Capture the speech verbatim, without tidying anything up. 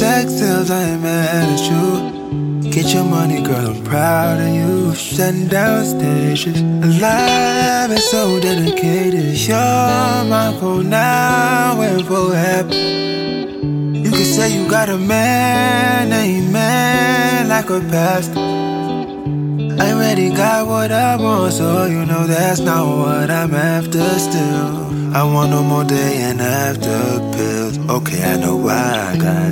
sex sales, I ain't mad at you. Get your money, girl, I'm proud of you. Shutting down stations, alive and so dedicated. You're my phone now, and for happy. You can say you got a man, amen, like a pastor. I already got what I want, so you know that's not what I'm after still. I want no more day and after pills. Okay, I know why I got